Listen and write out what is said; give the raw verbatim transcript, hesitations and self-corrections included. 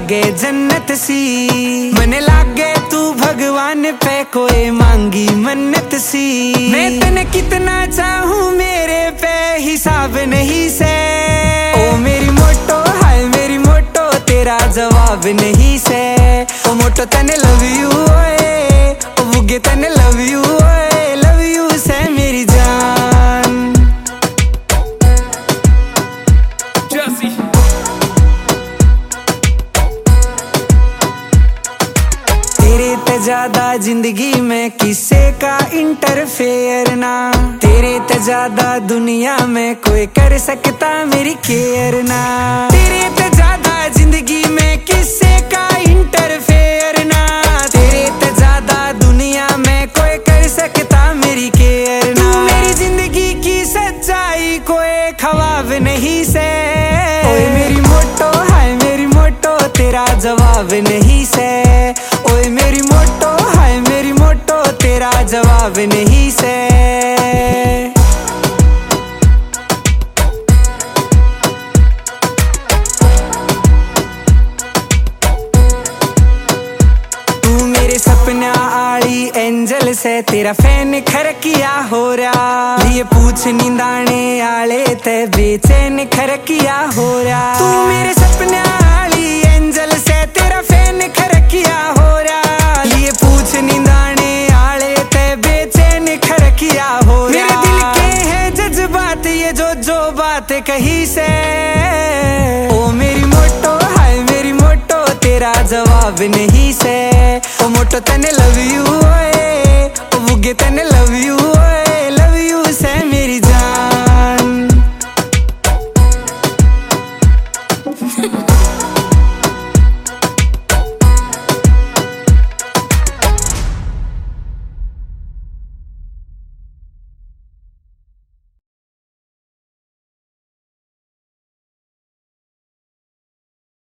लागे जन्नत सी, मने लागे तू भगवान पे कोई मांगी मन्नत सी। मैं तने कितना चाहूँ मेरे पे हिसाब नहीं से, ओ मेरी मोटो हाय मेरी मोटो तेरा जवाब नहीं से। ओ मोटो तने लव यू ओए, ओ बुगे तने लव यू ओए, लव यू से मेरी जान। तेरे ते ज्यादा जिंदगी में किसे का इंटरफेयर ना, तेरे ते ज्यादा दुनिया में कोई कर सकता मेरी केयर ना। तेरे ते ज्यादा जिंदगी में किसे का इंटरफेयर ना, तेरे ते ज्यादा दुनिया में कोई कर सकता मेरी केयर ना। तू मेरी जिंदगी की सच्चाई कोई ख्वाब नहीं से, ओए मेरी मोटो हाय मेरी मोटो तेरा जवाब नहीं से। ओए मेरी मोटो हाय मेरी मोटो तेरा जवाब नहीं से। तू मेरे सपना आली एंजल से तेरा फैन खरकिया हो रहा, ये पूछ नींदाने आले ते बेचैन खरकिया हो रहा। तू मेरे सपना आली एंजल से तेरा फैन खरकिया हो रहा, ये पूछ नींदाने आले ते बेचैन खरकिया हो रहा। मेरे दिल के है जज्बात ये जो जो बात कही से, ओ मेरी मोटो हाय मेरी मोटो तेरा जवाब नहीं से। ओ मोटो तने लव यू ओए, ओ बुगे तने लव यू ओए,